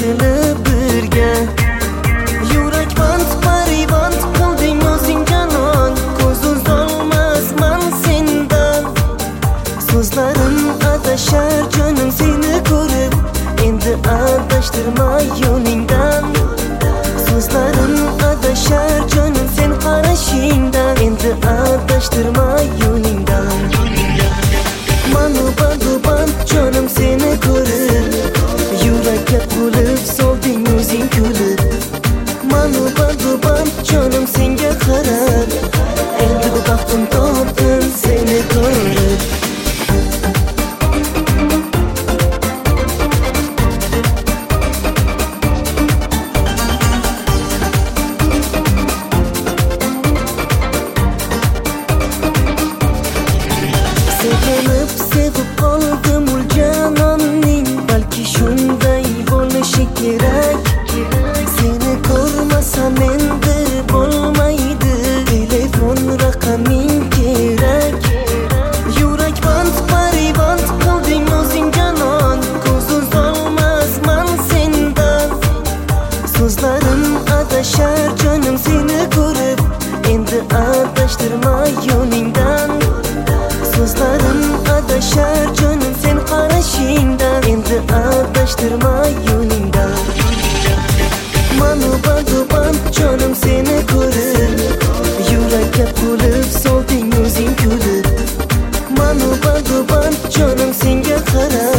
qo'shilib birga. Yurak band parivand qilding o'zing janon, ko'z uzolmasman sendan. So'zlarim adashar jonim seni ko'rib, endi adashtirma yo'lingdan. So'zlarim adashar jonim sen qarashingdan, endi adashtirma yo'lingdan. Manu band jonim seni ko'rib, yurakka qulib solding o'zing kulib. Manu band jonim senga qarab, endi bu baxtim topdim seni ko'rib. Sevib qoldim ul janoning, balki shunday bo'lishi kerak. Seni ko'rmasam endi bo'lmaydi, telefon raqaming kerak. Yurak band parivand qilding o'zing janon, ko'z uzolmasman sendan. So'zlarim adashar jonim seni ko'rib, endi adashtirma yo'lingdan. So'zlarim adashar jonim sen qarashingdan, endi adashtirma yo'lingdan. Manu band jonim seni ko'rib, yurakka qulib solding o'zing kulib. Manu band jonim senga qarab,